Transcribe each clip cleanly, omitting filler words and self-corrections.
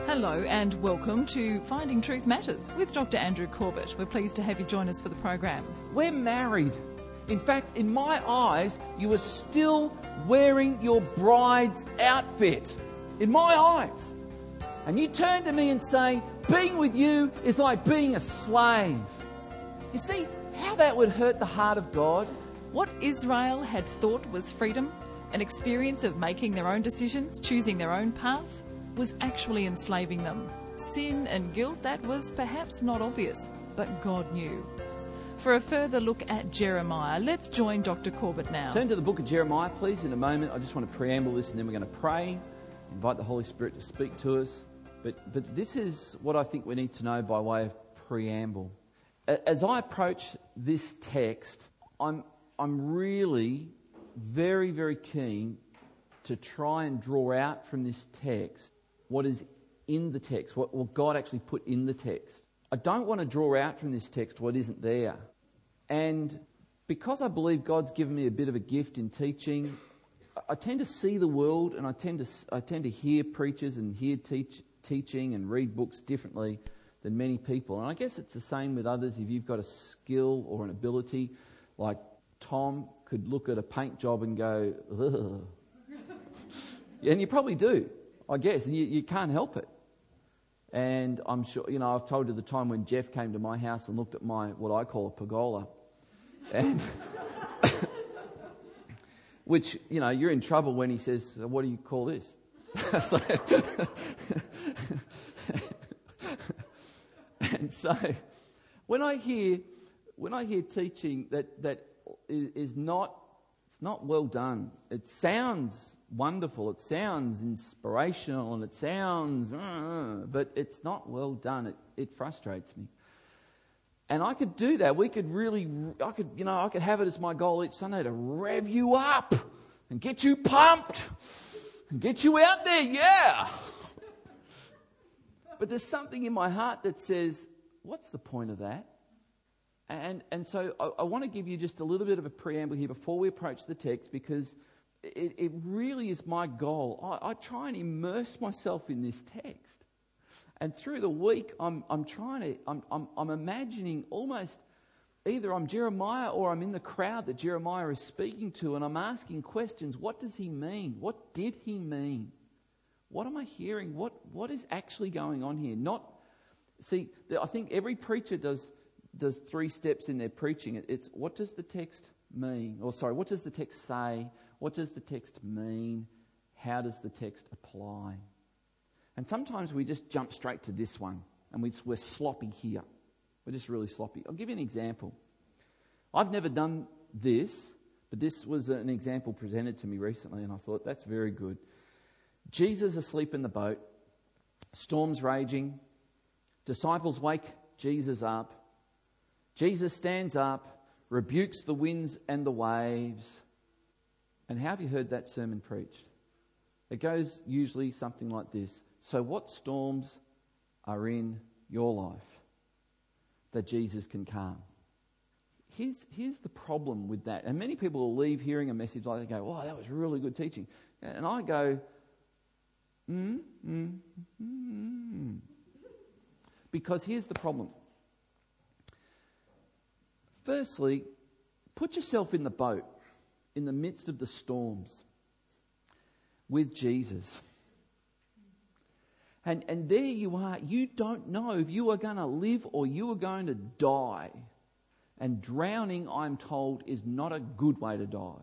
Hello and welcome to Finding Truth Matters with Dr. Andrew Corbett. We're pleased to have you join us for the program. We're married. In fact, in my eyes, you are still wearing your bride's outfit. In my eyes. And you turn to me and say, being with you is like being a slave. You see how that would hurt the heart of God? What Israel had thought was freedom, an experience of making their own decisions, choosing their own path, was actually enslaving them. Sin and guilt that was perhaps not obvious, but God knew. For a further look at Jeremiah, let's join Dr. Corbett now. Turn to the book of Jeremiah, please, in a moment. I just want to preamble this and then we're going to pray, invite the Holy Spirit to speak to us. But this is what I think we need to know by way of preamble. As I approach this text, I'm really very, very keen to try and draw out from this text what is in the text, what God actually put in the text. I don't want to draw out from this text what isn't there. And because I believe God's given me a bit of a gift in teaching, I tend to see the world and I tend to hear preachers and hear teaching and read books differently than many people. And I guess it's the same with others. If you've got a skill or an ability, like Tom could look at a paint job and go, ugh. And you probably do, I guess, and you can't help it. And I'm sure, I've told you the time when Jeff came to my house and looked at my, what I call a pergola. And which, you're in trouble when he says, what do you call this? And so when I hear teaching that is not, it's not well done. It sounds wonderful, it sounds inspirational, and it sounds, but it's not well done. It frustrates me. And I could do that. I could have it as my goal each Sunday to rev you up and get you pumped and get you out there, yeah. But there's something in my heart that says, what's the point of that? And so I want to give you just a little bit of a preamble here before we approach the text, because it really is my goal. I try and immerse myself in this text. And through the week, I'm imagining almost either I'm Jeremiah or I'm in the crowd that Jeremiah is speaking to, and I'm asking questions. What does he mean? What did he mean? What am I hearing? What is actually going on here? I think every preacher does 3 steps in their preaching. It's what does the text mean? What does the text say? What does the text mean? How does the text apply? And sometimes we just jump straight to this one, and we're sloppy here. We're just really sloppy. I'll give you an example. I've never done this, but this was an example presented to me recently, and I thought, that's very good. Jesus asleep in the boat, storms raging, disciples wake Jesus up. Jesus stands up, rebukes the winds and the waves. And how have you heard that sermon preached? It goes usually something like this. So what storms are in your life that Jesus can calm? Here's the problem with that. And many people will leave hearing a message like that, go, wow, that was really good teaching. And I go, Because here's the problem. Firstly, put yourself in the boat in the midst of the storms with Jesus. And there you are. You don't know if you are going to live or you are going to die. And drowning, I'm told, is not a good way to die.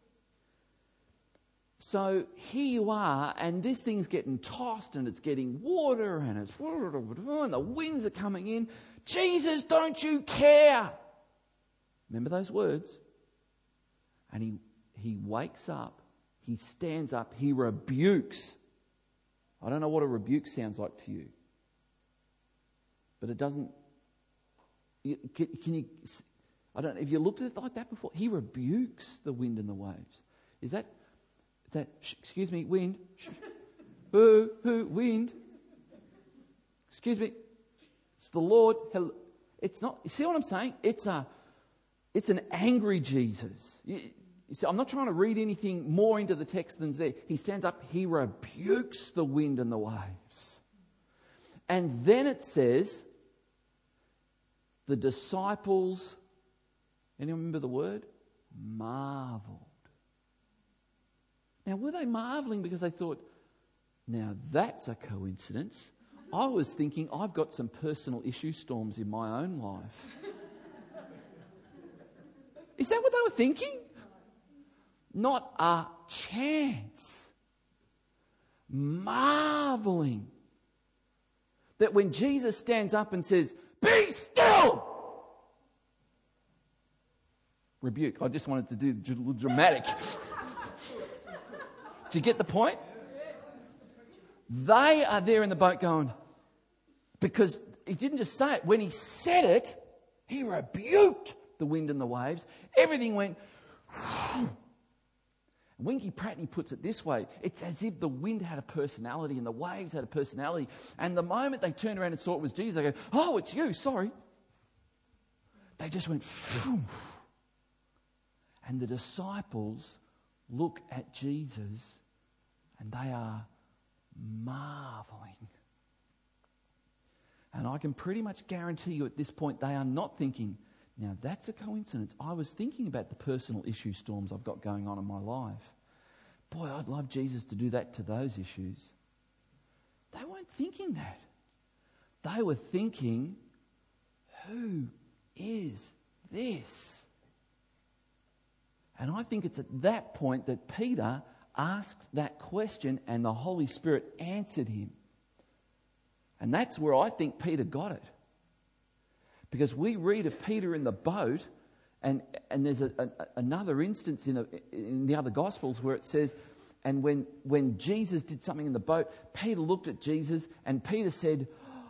So here you are, and this thing's getting tossed, and it's getting water, and and the winds are coming in. Jesus, don't you care? Remember those words? And he wakes up, he stands up, he rebukes. I don't know what a rebuke sounds like to you, but it doesn't. Can you? I don't know if you looked at it like that before. He rebukes the wind and the waves. Is that? Excuse me, wind. Wind. Excuse me. It's the Lord. It's not. You see what I'm saying? It's an angry Jesus. You see, I'm not trying to read anything more into the text than's there. He stands up. He rebukes the wind and the waves. And then it says, the disciples, anyone remember the word? Marveled. Now, were they marveling because they thought, now that's a coincidence? I was thinking, I've got some personal issue storms in my own life. Is that what they were thinking? Not a chance. Marveling that when Jesus stands up and says, "Be still!" Rebuke. I just wanted to do a little dramatic. Do you get the point? They are there in the boat going, because he didn't just say it. When he said it, he rebuked the wind and the waves. Everything went. Winky Pratney puts it this way: it's as if the wind had a personality and the waves had a personality. And the moment they turned around and saw it was Jesus, they go, "Oh, it's you, sorry." They just went, phew. And the disciples look at Jesus and they are marveling. And I can pretty much guarantee you at this point they are not thinking, now that's a coincidence. I was thinking about the personal issue storms I've got going on in my life. Boy, I'd love Jesus to do that to those issues. They weren't thinking that. They were thinking, who is this? And I think it's at that point that Peter asked that question and the Holy Spirit answered him. And that's where I think Peter got it. Because we read of Peter in the boat, and there's another instance in the other Gospels where it says, and when Jesus did something in the boat, Peter looked at Jesus and Peter said,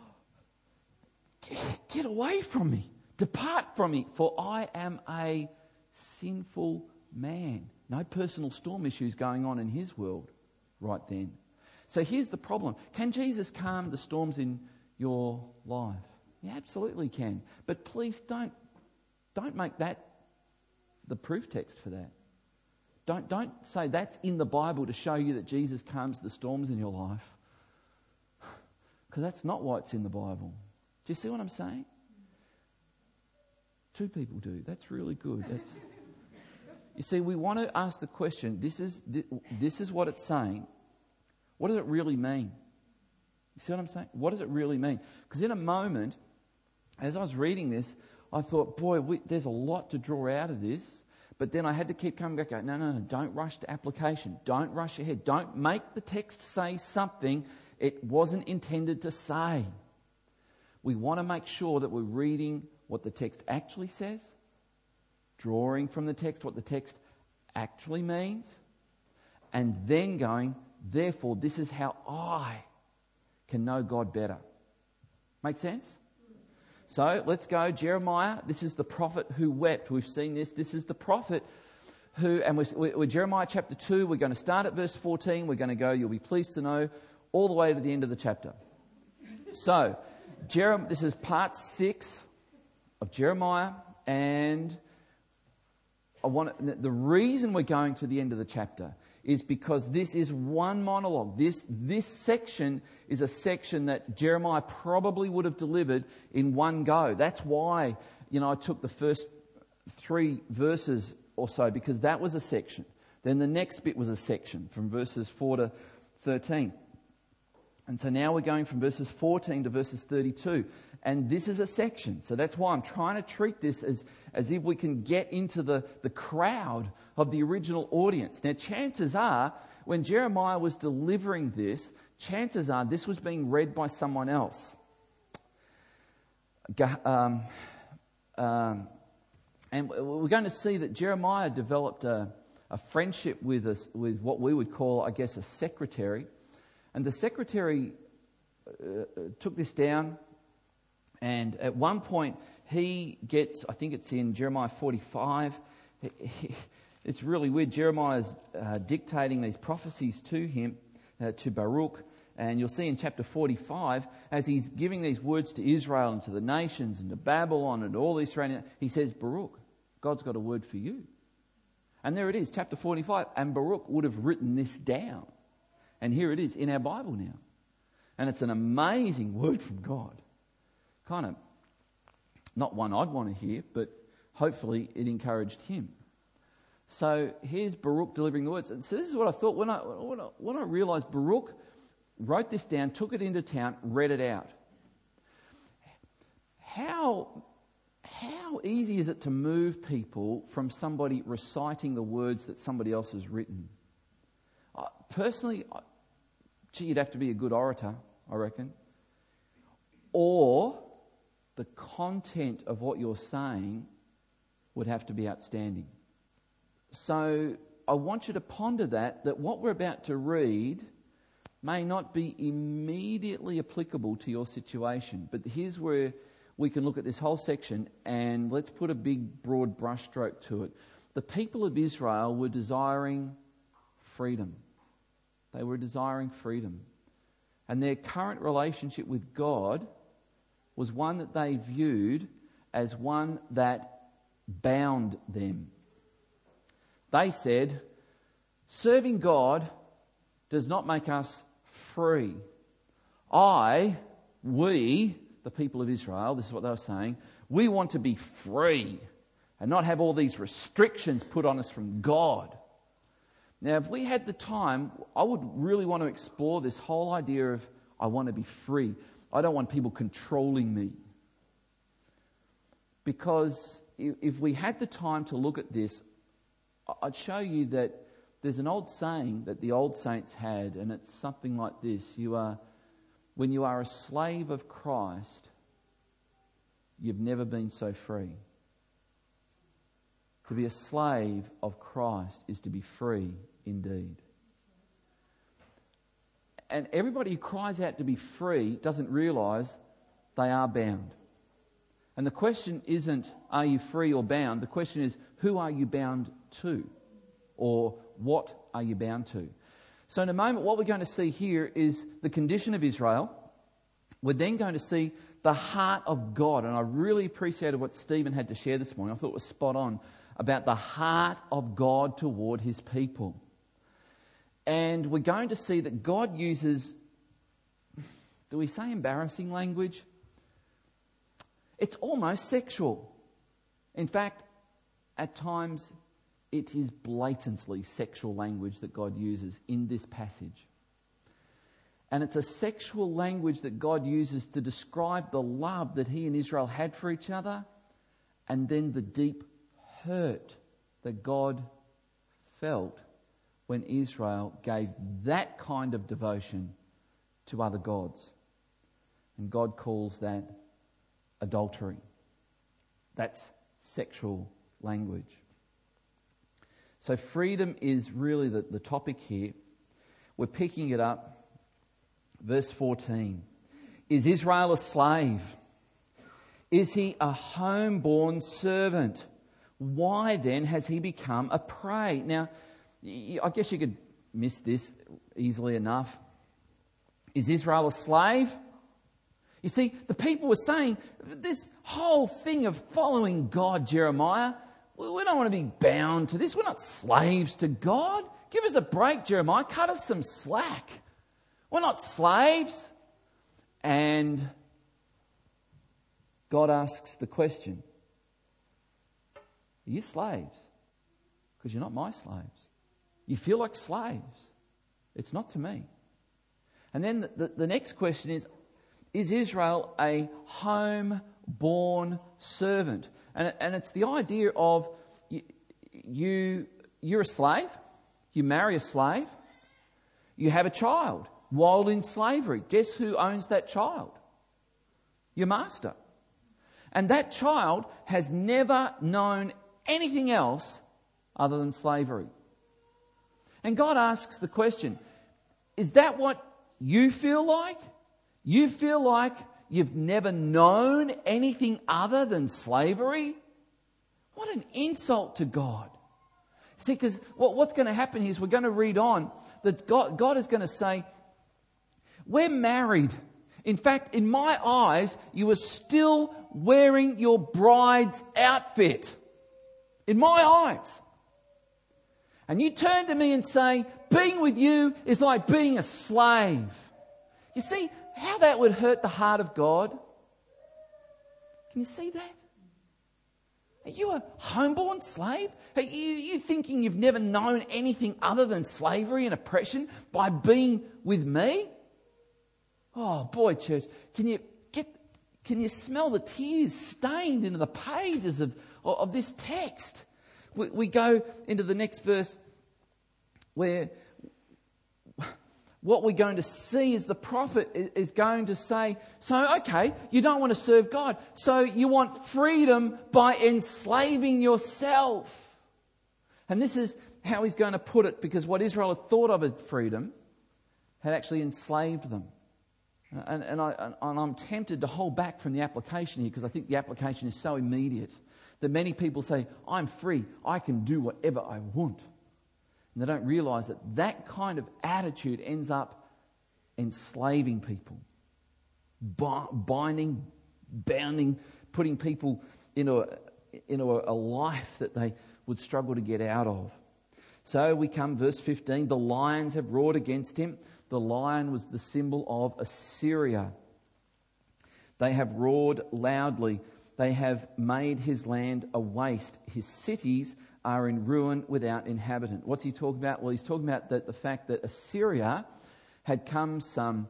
"Get away from me, depart from me, for I am a sinful man." No personal storm issues going on in his world right then. So here's the problem. Can Jesus calm the storms in your life? He absolutely can. But please don't make that the proof text for that. Don't say that's in the Bible to show you that Jesus calms the storms in your life. Because that's not why it's in the Bible. Do you see what I'm saying? 2 people do. That's really good. You see, we want to ask the question, this is what it's saying. What does it really mean? You see what I'm saying? What does it really mean? Because in a moment, as I was reading this, I thought, boy, there's a lot to draw out of this. But then I had to keep coming back, going, no, don't rush to application. Don't rush ahead. Don't make the text say something it wasn't intended to say. We want to make sure that we're reading what the text actually says, drawing from the text what the text actually means, and then going, therefore, this is how I can know God better. Make sense? So let's go. Jeremiah, this is the prophet who wept. We've seen this. This is the prophet who, and we're Jeremiah chapter 2. We're going to start at verse 14. We're going to go, you'll be pleased to know, all the way to the end of the chapter. So, this is part 6 of Jeremiah, and the reason we're going to the end of the chapter is because this is one monologue. This section is a section that Jeremiah probably would have delivered in one go. That's why, I took the first 3 verses or so, because that was a section. Then the next bit was a section from verses 4 to 13. And so now we're going from verses 14 to verses 32. And this is a section. So that's why I'm trying to treat this as if we can get into the crowd of the original audience. Now, chances are, when Jeremiah was delivering this, chances are this was being read by someone else. And we're going to see that Jeremiah developed a friendship with what we would call, I guess, a secretary. And the secretary took this down, and at one point he gets, I think it's in Jeremiah 45, it's really weird. Jeremiah's dictating these prophecies to him, to Baruch, and you'll see in chapter 45, as he's giving these words to Israel and to the nations and to Babylon and all this surrounding, he says, Baruch, God's got a word for you. And there it is, chapter 45, and Baruch would have written this down. And here it is in our Bible now. And it's an amazing word from God. Kind of not one I'd want to hear, but hopefully it encouraged him. So here's Baruch delivering the words. And so this is what I thought when I realised Baruch wrote this down, took it into town, read it out. How easy is it to move people from somebody reciting the words that somebody else has written? Personally, you'd have to be a good orator, I reckon. Or the content of what you're saying would have to be outstanding. So I want you to ponder that what we're about to read may not be immediately applicable to your situation. But here's where we can look at this whole section and let's put a big, broad brushstroke to it. The people of Israel were desiring freedom. They were desiring freedom. And their current relationship with God was one that they viewed as one that bound them. They said, serving God does not make us free. We, the people of Israel, this is what they were saying, we want to be free and not have all these restrictions put on us from God. Now, if we had the time, I would really want to explore this whole idea of I want to be free. I don't want people controlling me. Because if we had the time to look at this, I'd show you that there's an old saying that the old saints had, and it's something like this. When you are a slave of Christ, you've never been so free. To be a slave of Christ is to be free indeed. And everybody who cries out to be free doesn't realise they are bound. And the question isn't, are you free or bound? The question is, who are you bound to? Or what are you bound to? So in a moment, what we're going to see here is the condition of Israel. We're then going to see the heart of God. And I really appreciated what Stephen had to share this morning. I thought it was spot on about the heart of God toward his people. And we're going to see that God uses, do we say embarrassing language? It's almost sexual. In fact, at times it is blatantly sexual language that God uses in this passage. And it's a sexual language that God uses to describe the love that he and Israel had for each other, and then the deep hurt that God felt when Israel gave that kind of devotion to other gods. And God calls that adultery. That's sexual language. So freedom is really the topic here. We're picking it up. Verse 14. Is Israel a slave? Is he a homeborn servant? Why then has he become a prey? Now, I guess you could miss this easily enough. Is Israel a slave? You see, the people were saying, this whole thing of following God, Jeremiah, we don't want to be bound to this. We're not slaves to God. Give us a break, Jeremiah. Cut us some slack. We're not slaves. And God asks the question, are you slaves? Because you're not my slaves. You feel like slaves. It's not to me. And then the next question is Israel a home-born servant? And it's the idea of you're a slave, you marry a slave, you have a child while in slavery. Guess who owns that child? Your master. And that child has never known anything else other than slavery. And God asks the question, is that what you feel like? You feel like you've never known anything other than slavery? What an insult to God. See, because what's going to happen here is we're going to read on that God is going to say, we're married. In fact, in my eyes, you are still wearing your bride's outfit. In my eyes. And you turn to me and say, being with you is like being a slave. You see, how that would hurt the heart of God? Can you see that? Are you a homeborn slave? Are you thinking you've never known anything other than slavery and oppression by being with me? Oh boy, church, can you smell the tears stained into the pages of this text? We go into the next verse where what we're going to see is the prophet is going to say, so okay, you don't want to serve God, so you want freedom by enslaving yourself. And this is how he's going to put it, because what Israel had thought of as freedom had actually enslaved them. And I'm tempted to hold back from the application here, because I think the application is so immediate that many people say, I'm free, I can do whatever I want. And they don't realise that kind of attitude ends up enslaving people, binding, bounding, putting people into a life that they would struggle to get out of. So we come, verse 15, the lions have roared against him. The lion was the symbol of Assyria. They have roared loudly. They have made his land a waste. His cities are in ruin without inhabitant. What's he talking about? Well, he's talking about the fact that Assyria had come some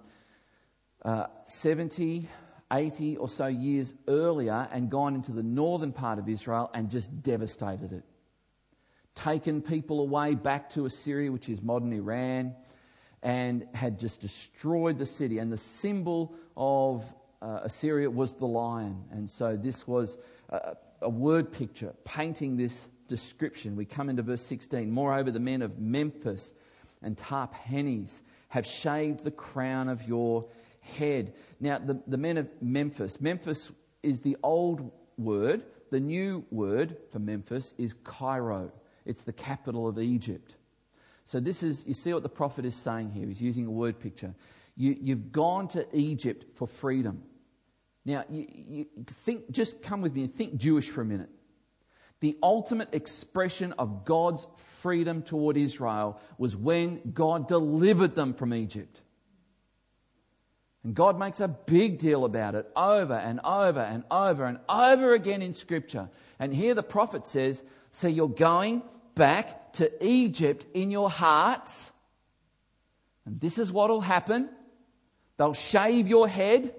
70, 80 or so years earlier and gone into the northern part of Israel and just devastated it. Taken people away back to Assyria, which is modern Iran, and had just destroyed the city. And the symbol of Assyria was the lion. And so this was a word picture painting this description. We come into verse 16. Moreover, the men of Memphis and Tahpanhes have shaved the crown of your head. Now, the men of Memphis is the old word. The new word for Memphis is Cairo. It's the capital of Egypt. So you see what the prophet is saying here. He's using a word picture. You've gone to Egypt for freedom. Now, you think, just come with me and think Jewish for a minute. The ultimate expression of God's freedom toward Israel was when God delivered them from Egypt. And God makes a big deal about it over and over and over and over again in Scripture. And here the prophet says, so you're going back to Egypt in your hearts. And this is what will happen. They'll shave your head.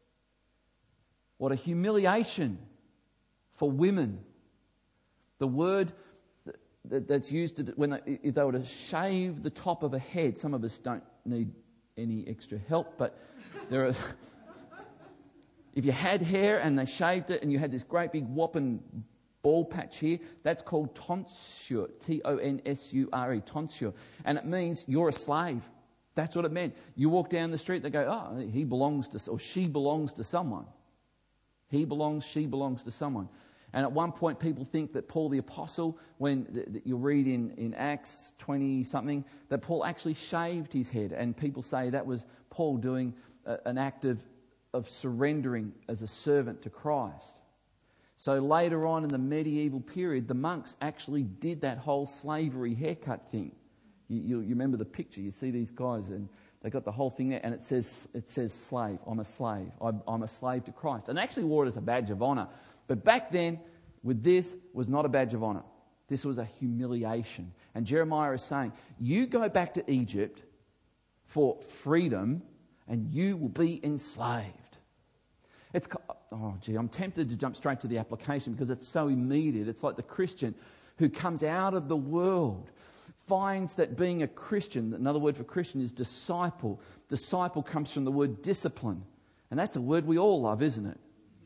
What a humiliation for women. The word that's used if they were to shave the top of a head. Some of us don't need any extra help, but there are. If you had hair and they shaved it and you had this great big whopping bald patch here, that's called tonsure, Tonsure, tonsure, and it means you're a slave. That's what it meant. You walk down the street, they go, oh, he belongs to, or she belongs to someone. She belongs to someone. And at one point, people think that Paul the Apostle, when you read in Acts 20-something, that Paul actually shaved his head. And people say that was Paul doing an act of surrendering as a servant to Christ. So later on in the medieval period, the monks actually did that whole slavery haircut thing. You remember the picture. You see these guys and they got the whole thing there, and it says slave. I'm a slave. I'm a slave to Christ. And they actually wore it as a badge of honour. But back then, with this, was not a badge of honour. This was a humiliation. And Jeremiah is saying, you go back to Egypt for freedom and you will be enslaved. I'm tempted to jump straight to the application because it's so immediate. It's like the Christian who comes out of the world, finds that being a Christian, another word for Christian is disciple. Disciple comes from the word discipline. And that's a word we all love, isn't it?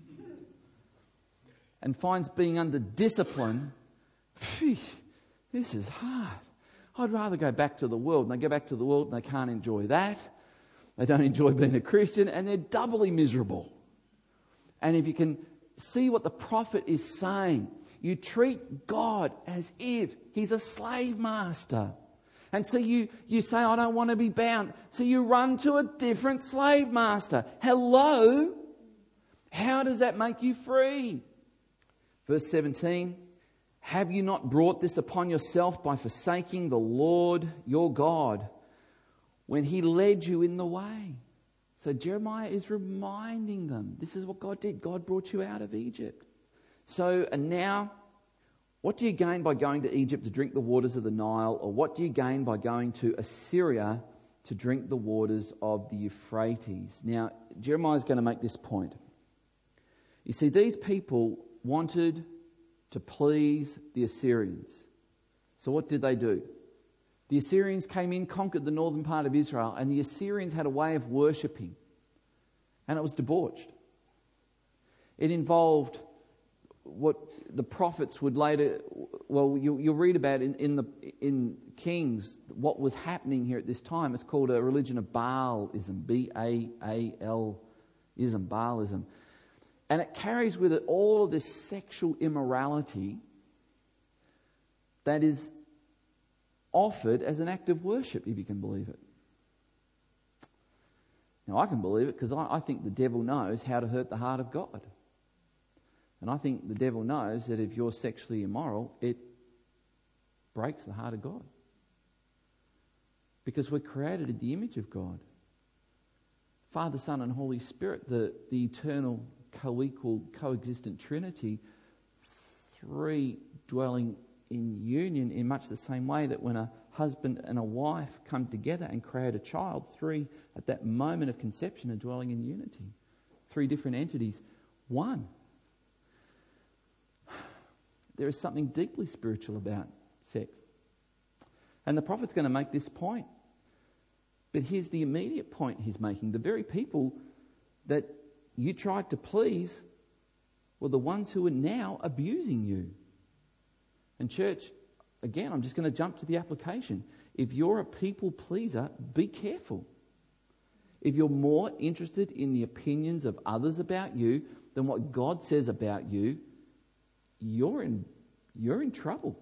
And finds being under discipline, this is hard. I'd rather go back to the world. And they go back to the world and they can't enjoy that. They don't enjoy being a Christian and they're doubly miserable. And if you can see what the prophet is saying, you treat God as if he's a slave master. And so you say, I don't want to be bound. So you run to a different slave master. Hello? How does that make you free? Verse 17, have you not brought this upon yourself by forsaking the Lord your God when he led you in the way? So Jeremiah is reminding them, this is what God did. God brought you out of Egypt. So, and now, what do you gain by going to Egypt to drink the waters of the Nile? Or what do you gain by going to Assyria to drink the waters of the Euphrates? Now, Jeremiah is going to make this point. You see, these people wanted to please the Assyrians. So what did they do? The Assyrians came in, conquered the northern part of Israel, and the Assyrians had a way of worshipping, and it was debauched. It involved what the prophets would later, well, you'll read about in Kings what was happening here at this time. It's called a religion of Baalism, B-A-A-L-ism, Baalism. And it carries with it all of this sexual immorality that is offered as an act of worship, if you can believe it. Now, I can believe it because I think the devil knows how to hurt the heart of God. And I think the devil knows that if you're sexually immoral, it breaks the heart of God. Because we're created in the image of God. Father, Son, and Holy Spirit, the eternal, co-equal, coexistent Trinity, three dwelling in union in much the same way that when a husband and a wife come together and create a child, three at that moment of conception are dwelling in unity. Three different entities, one. There is something deeply spiritual about sex. And the prophet's going to make this point. But here's the immediate point he's making. The very people that you tried to please were the ones who are now abusing you. And church, again, I'm just going to jump to the application. If you're a people pleaser, be careful. If you're more interested in the opinions of others about you than what God says about you, you're in trouble.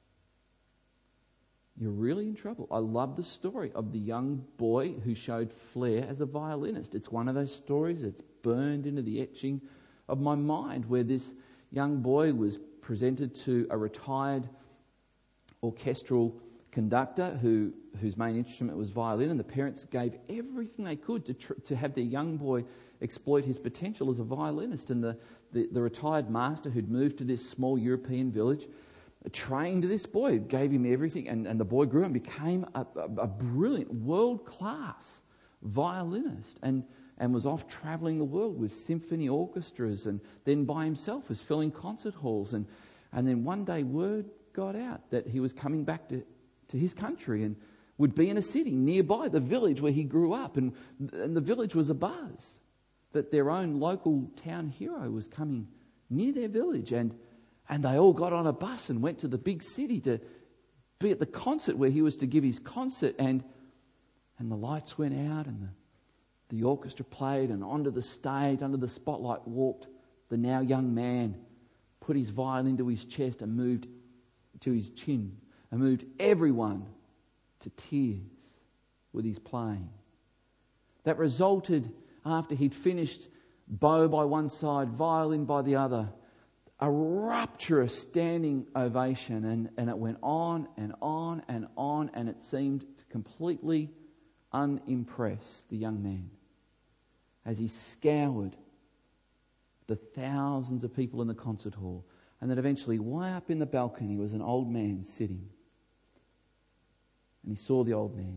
You're really in trouble. I love the story of the young boy who showed flair as a violinist. It's one of those stories that's burned into the etching of my mind, where this young boy was presented to a retired orchestral conductor whose main instrument was violin, and the parents gave everything they could to have their young boy exploit his potential as a violinist. And the retired master who'd moved to this small European village trained this boy, gave him everything, and the boy grew and became a brilliant, world-class violinist, and was off travelling the world with symphony orchestras, and then by himself was filling concert halls. And then one day word got out that he was coming back to his country and would be in a city nearby the village where he grew up. And the village was abuzz that their own local town hero was coming near their village. And they all got on a bus and went to the big city to be at the concert where he was to give his concert. And the lights went out and the orchestra played, and onto the stage, under the spotlight, walked the now young man, put his violin to his chest and moved to his chin, and moved everyone to tears with his playing. That resulted, after he'd finished, bow by one side, violin by the other, a rapturous standing ovation, and it went on and on and on, and it seemed to completely unimpress the young man as he scoured the thousands of people in the concert hall. And then eventually, way up in the balcony was an old man sitting. And he saw the old man.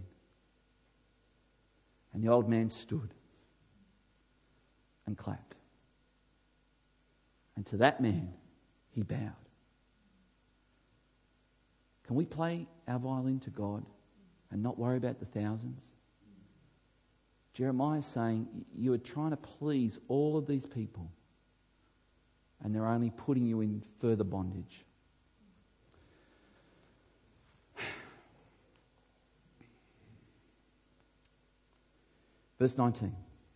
And the old man stood and clapped. And to that man, he bowed. Can we play our violin to God and not worry about the thousands? Jeremiah is saying, you are trying to please all of these people, and they're only putting you in further bondage. Verse 19.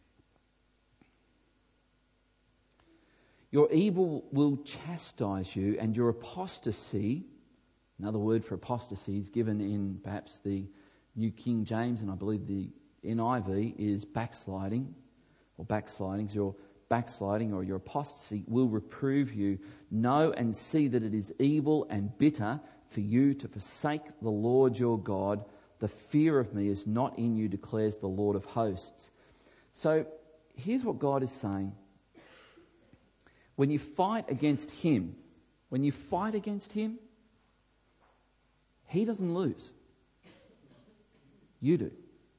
Your evil will chastise you, and your apostasy, another word for apostasy is given in perhaps the New King James, and I believe the NIV, is backsliding, or backslidings. Your backsliding or your apostasy will reprove you. Know and see that it is evil and bitter for you to forsake the Lord your God. The fear of me is not in you, declares the Lord of hosts. So here's what God is saying. When you fight against him, he doesn't lose. You do.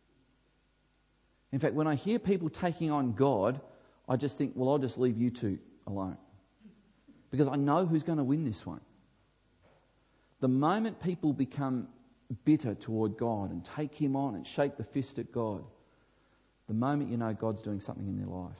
In fact, when I hear people taking on God, I just think, well, I'll just leave you two alone. Because I know who's going to win this one. The moment people become bitter toward God and take him on and shake the fist at God, the moment you know God's doing something in their life.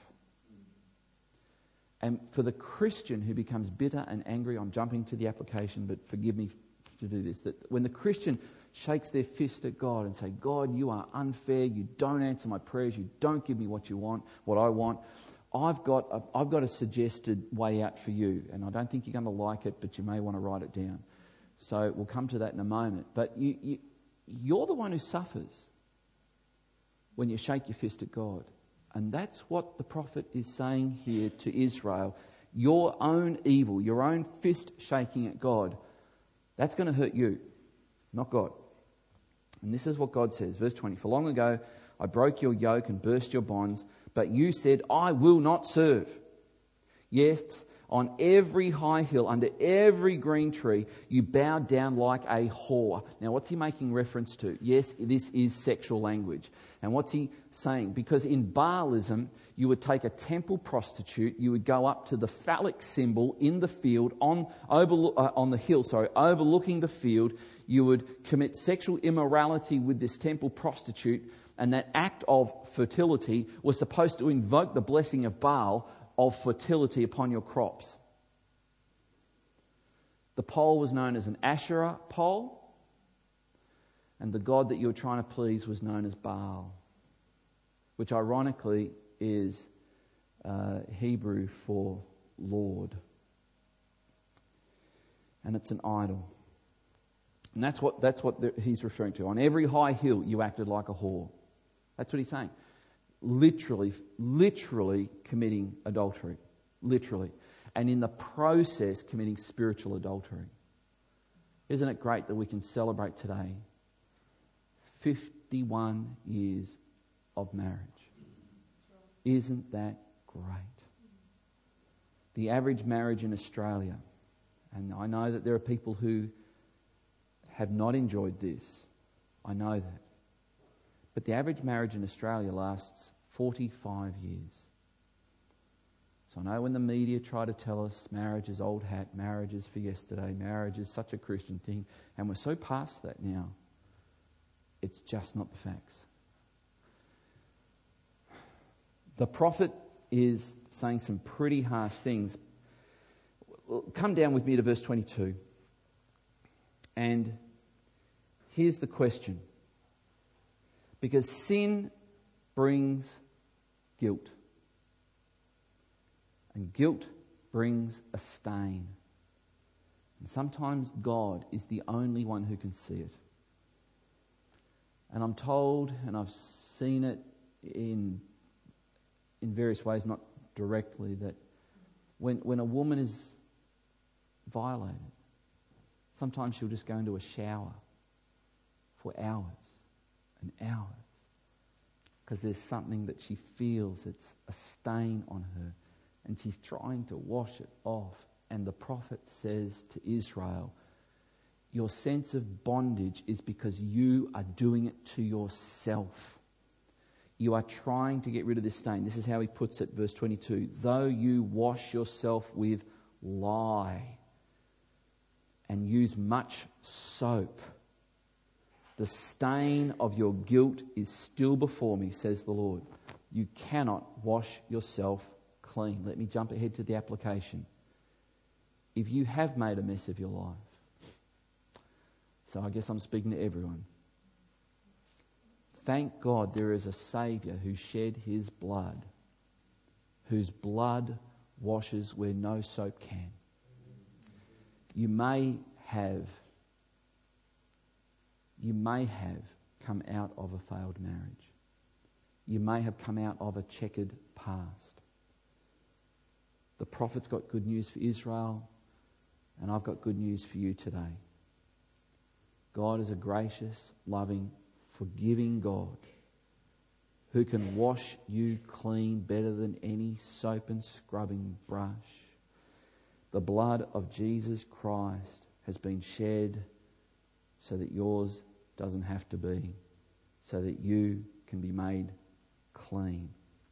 And for the Christian who becomes bitter and angry, I'm jumping to the application, but forgive me to do this, that when the Christian shakes their fist at God and say, God, you are unfair, you don't answer my prayers, you don't give me what you want, what I want, I've got a suggested way out for you, and I don't think you're going to like it, but you may want to write it down. So we'll come to that in a moment. But you're the one who suffers when you shake your fist at God. And that's what the prophet is saying here to Israel. Your own evil, your own fist shaking at God, that's going to hurt you, not God. And this is what God says, verse 20. For long ago I broke your yoke and burst your bonds, but you said, I will not serve. Yes, on every high hill, under every green tree, you bowed down like a whore. Now, what's he making reference to? Yes, this is sexual language. And what's he saying? Because in Baalism, you would take a temple prostitute, you would go up to the phallic symbol in the field, on the hill, overlooking the field. You would commit sexual immorality with this temple prostitute, and that act of fertility was supposed to invoke the blessing of Baal of fertility upon your crops. The pole was known as an Asherah pole, and the god that you were trying to please was known as Baal, which ironically is Hebrew for Lord. And it's an idol. And that's what he's referring to. On every high hill you acted like a whore. That's what he's saying. Literally committing adultery. Literally. And in the process committing spiritual adultery. Isn't it great that we can celebrate today 51 years of marriage? Isn't that great? The average marriage in Australia, and I know that there are people who have not enjoyed this. I know that. But the average marriage in Australia lasts 45 years. So I know when the media try to tell us marriage is old hat, marriage is for yesterday, marriage is such a Christian thing, and we're so past that now, it's just not the facts. The prophet is saying some pretty harsh things. Come down with me to verse 22. And here's the question. Because sin brings guilt. And guilt brings a stain. And sometimes God is the only one who can see it. And I'm told, and I've seen it in various ways, not directly, that when a woman is violated, sometimes she'll just go into a shower for hours and hours because there's something that she feels, it's a stain on her, and she's trying to wash it off. And the prophet says to Israel, your sense of bondage is because you are doing it to yourself. You are trying to get rid of this stain. This is how he puts it, verse 22. Though you wash yourself with lye and use much soap, the stain of your guilt is still before me, says the Lord. You cannot wash yourself clean. Let me jump ahead to the application. If you have made a mess of your life, so I guess I'm speaking to everyone. Thank God there is a Saviour who shed his blood, whose blood washes where no soap can. You may have come out of a failed marriage. You may have come out of a checkered past. The prophet's got good news for Israel, and I've got good news for you today. God is a gracious, loving, forgiving God who can wash you clean better than any soap and scrubbing brush. The blood of Jesus Christ has been shed so that yours doesn't have to be, so that you can be made clean.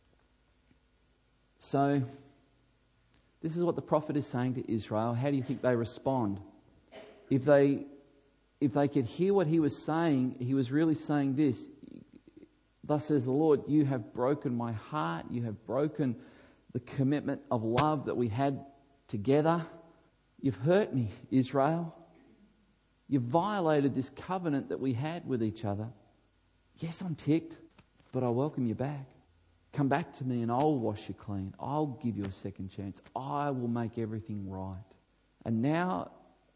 So, this is what the prophet is saying to Israel. How do you think they respond? If they could hear what he was saying, he was really saying this: thus says the Lord, you have broken my heart, you have broken the commitment of love that we had together. You've hurt me, Israel. You've violated this covenant that we had with each other. Yes, I'm ticked, but I welcome you back. Come back to me and I'll wash you clean. I'll give you a second chance. I will make everything right. And now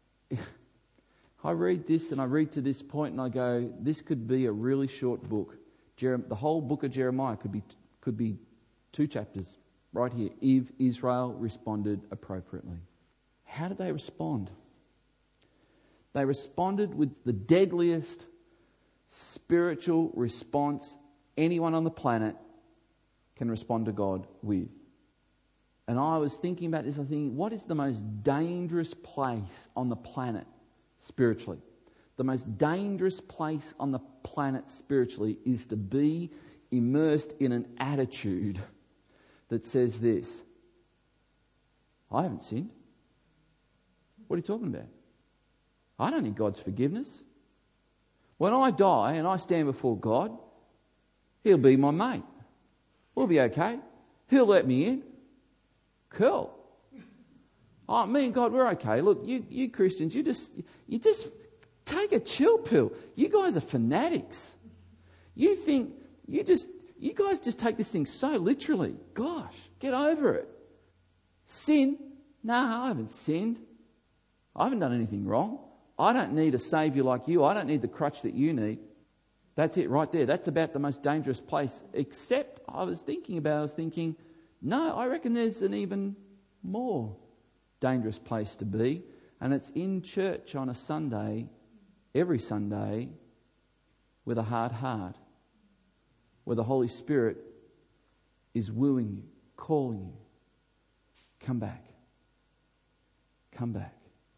I read this and I read to this point and I go, this could be a really short book. The whole book of Jeremiah could be 2 chapters right here. If Israel responded appropriately. How did they respond? They responded with the deadliest spiritual response anyone on the planet can respond to God with. And I was thinking about this, I was thinking, what is the most dangerous place on the planet spiritually? The most dangerous place on the planet spiritually is to be immersed in an attitude that says this: I haven't sinned. What are you talking about? I don't need God's forgiveness. When I die and I stand before God, He'll be my mate. We'll be okay. He'll let me in. Cool. Oh, me and God, we're okay. Look, you Christians, you just take a chill pill. You guys are fanatics. You guys just take this thing so literally. Gosh, get over it. Sin? No, I haven't sinned. I haven't done anything wrong. I don't need a saviour like you. I don't need the crutch that you need. That's it right there. That's about the most dangerous place. Except I was thinking, no, I reckon there's an even more dangerous place to be. And it's in church on a Sunday, every Sunday, with a hard heart, where the Holy Spirit is wooing you, calling you. Come back. Come back.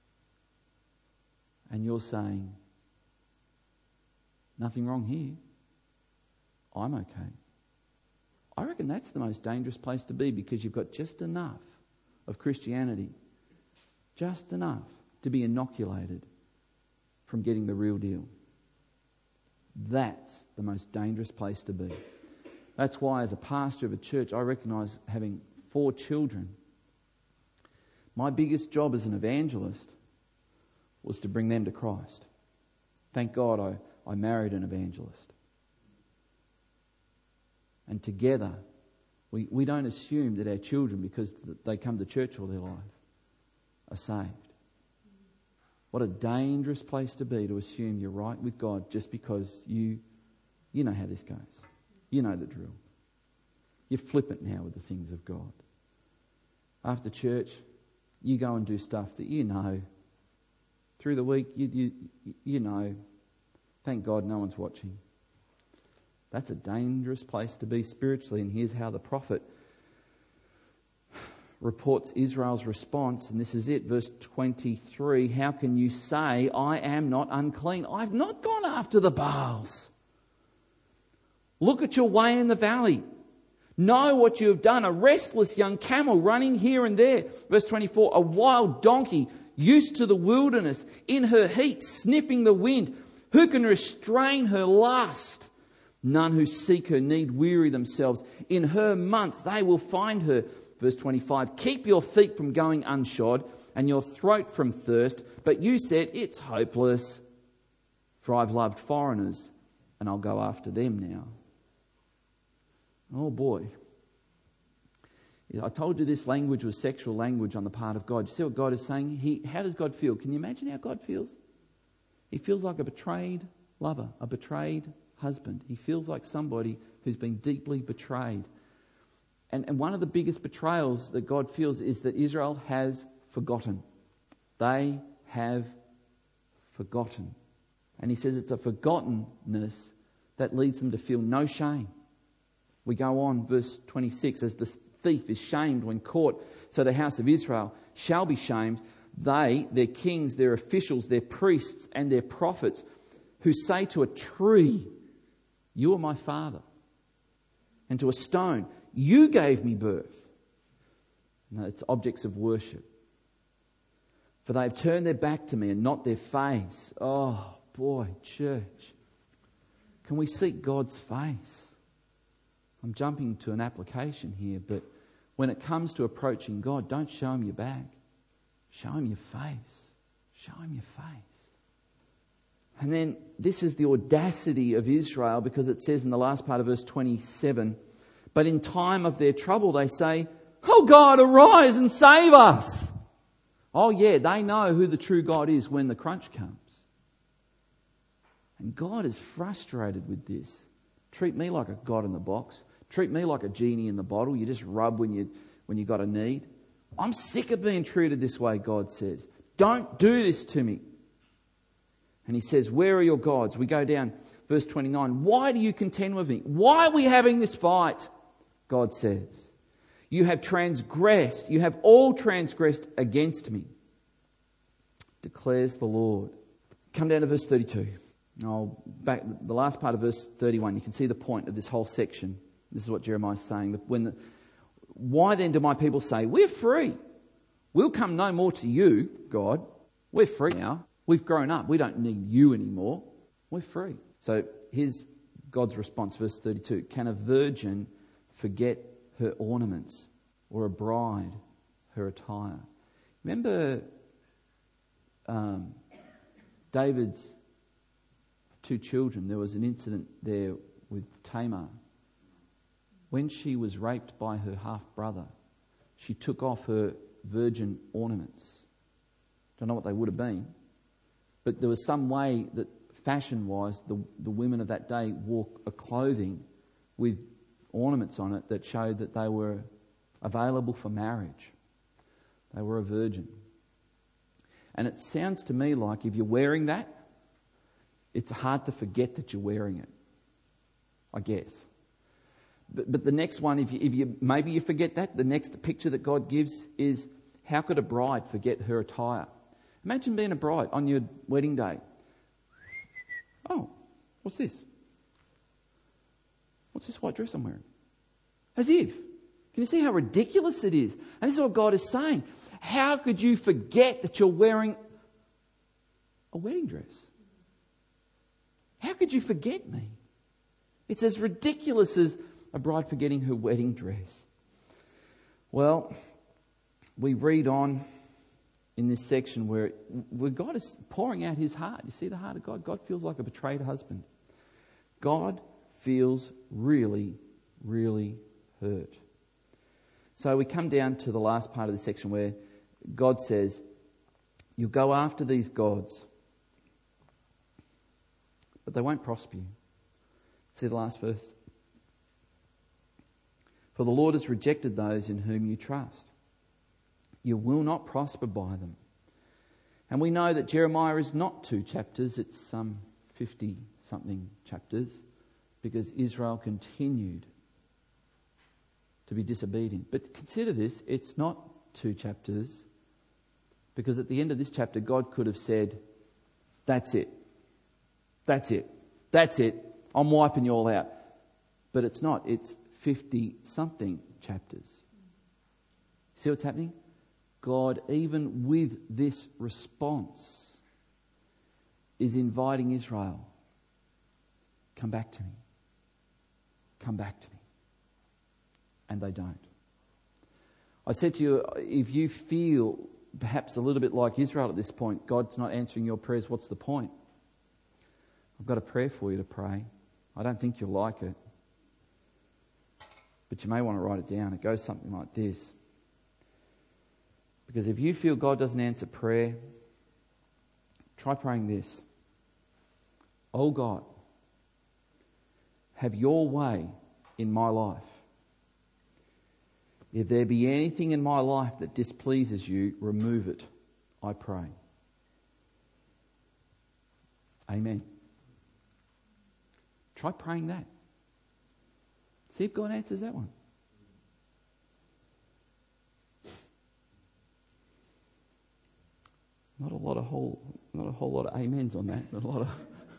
And you're saying, nothing wrong here. I'm okay. I reckon that's the most dangerous place to be, because you've got just enough of Christianity, just enough to be inoculated from getting the real deal. That's the most dangerous place to be. That's why, as a pastor of a church, I recognise, having 4 children, my biggest job as an evangelist was to bring them to Christ. Thank God I married an evangelist. And together, we don't assume that our children, because they come to church all their life, are saved. What a dangerous place to be, to assume you're right with God just because you know how this goes. You know the drill. You're flippant now with the things of God. After church, you go and do stuff that you know. Through the week, you know. Thank God no one's watching. That's a dangerous place to be spiritually. And here's how the prophet reports Israel's response. And this is it, verse 23. How can you say, I am not unclean? I've not gone after the Baals. Look at your way in the valley. Know what you have done. A restless young camel running here and there. Verse 24. A wild donkey used to the wilderness, in her heat, sniffing the wind. Who can restrain her lust? None who seek her need weary themselves. In her month they will find her. Verse 25. Keep your feet from going unshod and your throat from thirst. But you said, it's hopeless. For I've loved foreigners and I'll go after them now. Oh boy. I told you this language was sexual language on the part of God. You see what God is saying? How does God feel? Can you imagine how God feels? He feels like a betrayed lover, a betrayed husband. He feels like somebody who's been deeply betrayed. And one of the biggest betrayals that God feels is that Israel has forgotten. They have forgotten. And he says it's a forgottenness that leads them to feel no shame. We go on, verse 26, as the thief is shamed when caught, so the house of Israel shall be shamed. They, their kings, their officials, their priests, and their prophets, who say to a tree, you are my father, and to a stone, you gave me birth. No, it's objects of worship. For they have turned their back to me and not their face. Oh boy, church. Can we seek God's face? I'm jumping to an application here, but when it comes to approaching God, don't show him your back. Show him your face. Show him your face. And then this is the audacity of Israel, because it says in the last part of verse 27, but in time of their trouble they say, oh God, arise and save us. Oh yeah, they know who the true God is when the crunch comes. And God is frustrated with this. Treat me like a God in the box. Treat me like a genie in the bottle. You just rub when you got a need. I'm sick of being treated this way, God says. Don't do this to me. And he says, where are your gods? We go down, verse 29. Why do you contend with me? Why are we having this fight? God says, you have transgressed. You have all transgressed against me, declares the Lord. Come down to verse 32. Back the last part of verse 31. You can see the point of this whole section. This is what Jeremiah is saying. Why then do my people say, we're free? We'll come no more to you, God. We're free now. We've grown up. We don't need you anymore. We're free. So here's God's response, verse 32. Can a virgin forget her ornaments, or a bride her attire? Remember David's two children. There was an incident there with Tamar. When she was raped by her half-brother, she took off her virgin ornaments. Don't know what they would have been. But there was some way that fashion-wise, the women of that day wore a clothing with ornaments on it that showed that they were available for marriage. They were a virgin. And it sounds to me like if you're wearing that, it's hard to forget that you're wearing it, I guess. But the next one, if you maybe you forget that, the next picture that God gives is, how could a bride forget her attire? Imagine being a bride on your wedding day. Oh, what's this? What's this white dress I'm wearing? As if. Can you see how ridiculous it is? And this is what God is saying. How could you forget that you're wearing a wedding dress? How could you forget me? It's as ridiculous as a bride forgetting her wedding dress. Well, we read on in this section where God is pouring out his heart. You see the heart of God? God feels like a betrayed husband. God feels really, really hurt. So we come down to the last part of the section where God says, you'll go after these gods, but they won't prosper you. See the last verse? For the Lord has rejected those in whom you trust. You will not prosper by them. And we know that Jeremiah is not 2 chapters, it's some 50-something chapters, because Israel continued to be disobedient. But consider this, it's not 2 chapters, because at the end of this chapter, God could have said, that's it. That's it. That's it. I'm wiping you all out. But it's not. It's 50-something chapters. See what's happening? God, even with this response, is inviting Israel, come back to me. Come back to me. And they don't. I said to you, if you feel perhaps a little bit like Israel at this point, God's not answering your prayers, what's the point? I've got a prayer for you to pray. I don't think you'll like it. But you may want to write it down. It goes something like this. Because if you feel God doesn't answer prayer, try praying this. Oh God, have your way in my life. If there be anything in my life that displeases you, remove it, I pray. Amen. Try praying that. See if God answers that one. Not a whole lot of amens on that. Not a lot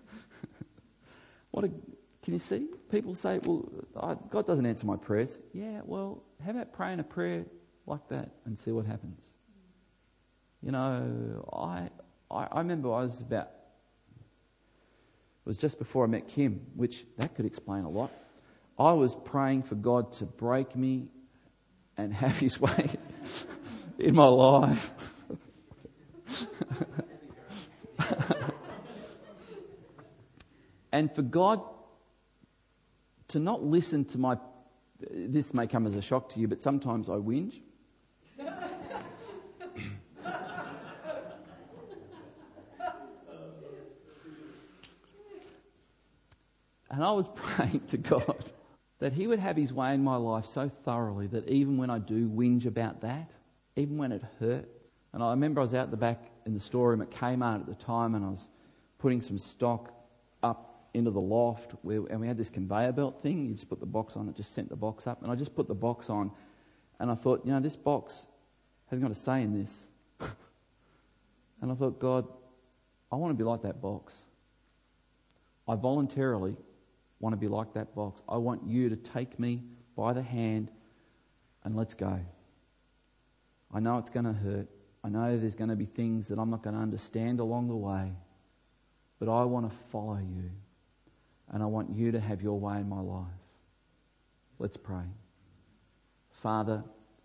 of. Can you see? People say, "Well, God doesn't answer my prayers." Yeah, well, how about praying a prayer like that and see what happens? You know, I remember it was just before I met Kim, which that could explain a lot. I was praying for God to break me and have His way in my life. And for God to not listen to my... This may come as a shock to you, but sometimes I whinge. And I was praying to God that He would have His way in my life so thoroughly that even when I do whinge about that, even when it hurts. And I remember I was out the back in the storeroom at Kmart at the time, and I was putting some stock up into the loft, and we had this conveyor belt thing. You just put the box on, it just sent the box up. And I just put the box on, and I thought, you know, this box hasn't got a say in this. And I thought, God, I want to be like that box. I voluntarily want to be like that box. I want you to take me by the hand and let's go. I know it's going to hurt. I know there's going to be things that I'm not going to understand along the way. But I want to follow you. And I want you to have your way in my life. Let's pray. Father,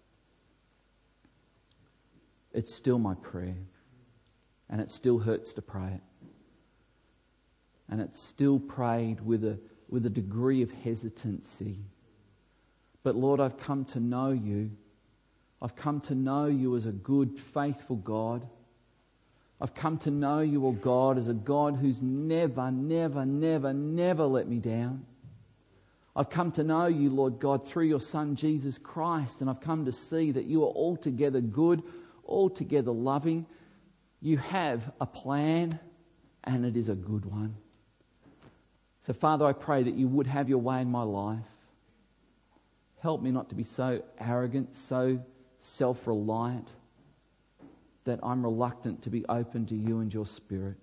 it's still my prayer. And it still hurts to pray it. And it's still prayed with a degree of hesitancy. But Lord, I've come to know you. I've come to know you as a good, faithful God. I've come to know you, O God, as a God who's never, never, never, never let me down. I've come to know you, Lord God, through your Son, Jesus Christ, and I've come to see that you are altogether good, altogether loving. You have a plan, and it is a good one. So, Father, I pray that you would have your way in my life. Help me not to be so arrogant, so self-reliant, that I'm reluctant to be open to you and your Spirit.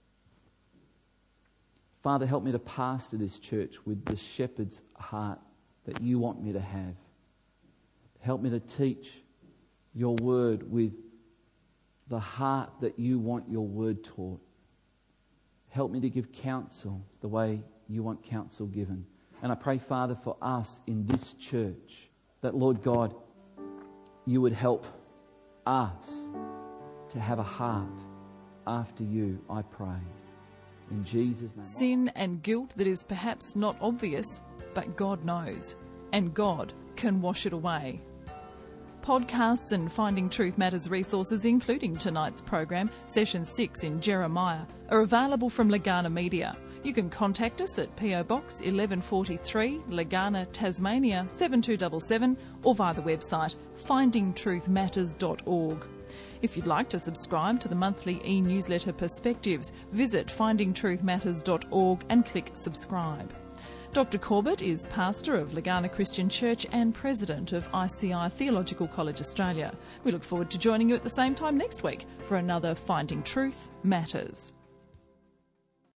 Father, help me to pastor this church with the shepherd's heart that you want me to have. Help me to teach your word with the heart that you want your word taught. Help me to give counsel the way you want counsel given. And I pray, Father, for us in this church, that, Lord God, you would help us to have a heart after you, I pray. In Jesus' name. Sin and guilt that is perhaps not obvious, but God knows, and God can wash it away. Podcasts and Finding Truth Matters resources, including tonight's program, Session 6 in Jeremiah, are available from Legana Media. You can contact us at PO Box 1143, Legana, Tasmania 7277, or via the website findingtruthmatters.org. If you'd like to subscribe to the monthly e-newsletter Perspectives, visit findingtruthmatters.org and click subscribe. Dr. Corbett is pastor of Legana Christian Church and president of ICI Theological College Australia. We look forward to joining you at the same time next week for another Finding Truth Matters.